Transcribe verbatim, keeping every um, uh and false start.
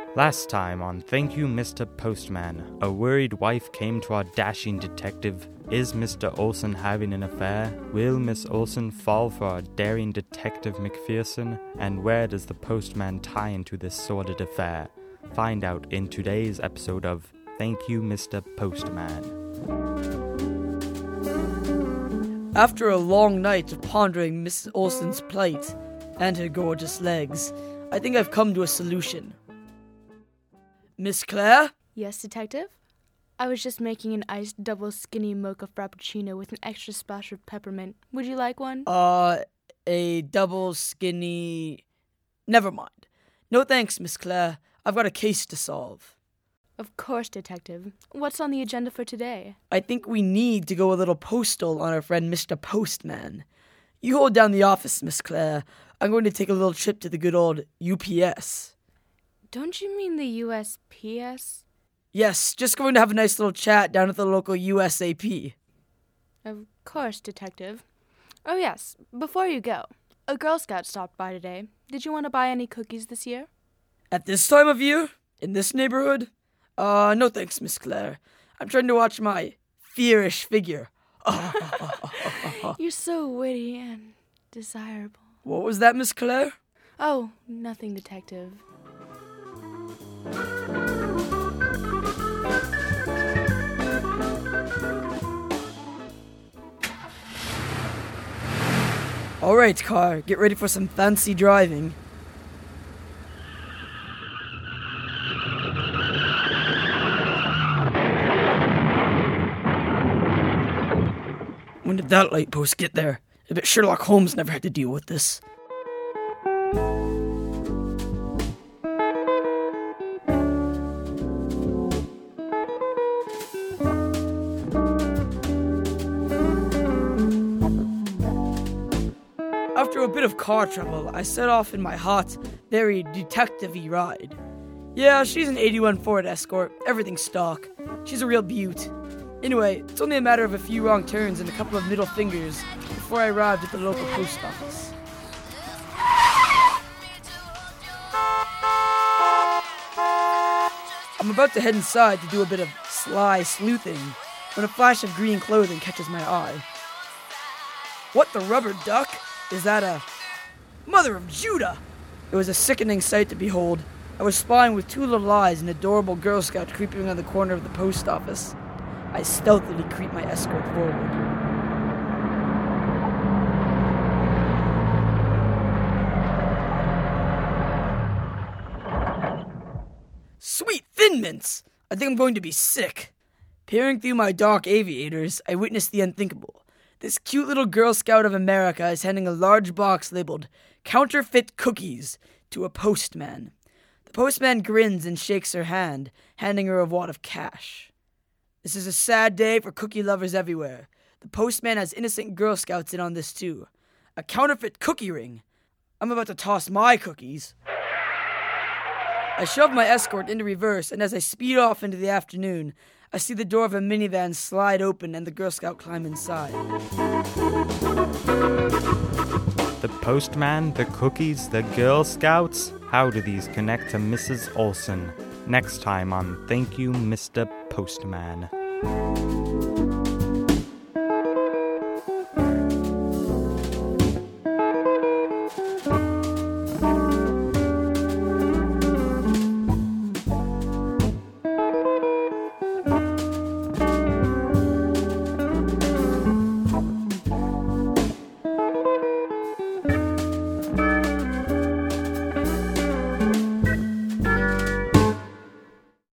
Last time on Thank You, Mister Postman, a worried wife came to our dashing detective. Is Mister Olson having an affair? Will Miss Olson fall for our daring detective McPherson? And where does the postman tie into this sordid affair? Find out in today's episode of Thank You, Mister Postman. After a long night of pondering Missus Olson's plight and her gorgeous legs, I think I've come to a solution. Miss Claire? Yes, detective? I was just making an iced double skinny mocha frappuccino with an extra splash of peppermint. Would you like one? Uh, a double skinny... Never mind. No thanks, Miss Claire. I've got a case to solve. Of course, detective. What's on the agenda for today? I think we need to go a little postal on our friend Mister Postman. You hold down the office, Miss Claire. I'm going to take a little trip to the good old U P S. Don't you mean the U S P S? Yes, just going to have a nice little chat down at the local U S A P. Of course, detective. Oh yes, before you go, a Girl Scout stopped by today. Did you want to buy any cookies this year? At this time of year? In this neighborhood? Uh, no thanks, Miss Claire. I'm trying to watch my fearish figure. You're so witty and desirable. What was that, Miss Claire? Oh, nothing, detective. All right, car, get ready for some fancy driving. When did that light post get there? I bet Sherlock Holmes never had to deal with this. After a bit of car trouble, I set off in my hot, very detective-y ride. Yeah, she's an eighty-one Ford Escort, everything's stock. She's a real beaut. Anyway, it's only a matter of a few wrong turns and a couple of middle fingers before I arrived at the local post office. I'm about to head inside to do a bit of sly sleuthing when a flash of green clothing catches my eye. What the rubber duck? Is that a... Mother of Judah! It was a sickening sight to behold. I was spying with two little eyes an adorable Girl Scout creeping on the corner of the post office. I stealthily creeped my escort forward. Sweet Thin Mints! I think I'm going to be sick. Peering through my dark aviators, I witnessed the unthinkable. This cute little Girl Scout of America is handing a large box labeled Counterfeit Cookies to a postman. The postman grins and shakes her hand, handing her a wad of cash. This is a sad day for cookie lovers everywhere. The postman has innocent Girl Scouts in on this too. A counterfeit cookie ring. I'm about to toss my cookies. I shove my escort into reverse, and as I speed off into the afternoon, I see the door of a minivan slide open and the Girl Scout climb inside. The postman, the cookies, the Girl Scouts? How do these connect to Missus Olson? Next time on Thank You, Mister Postman.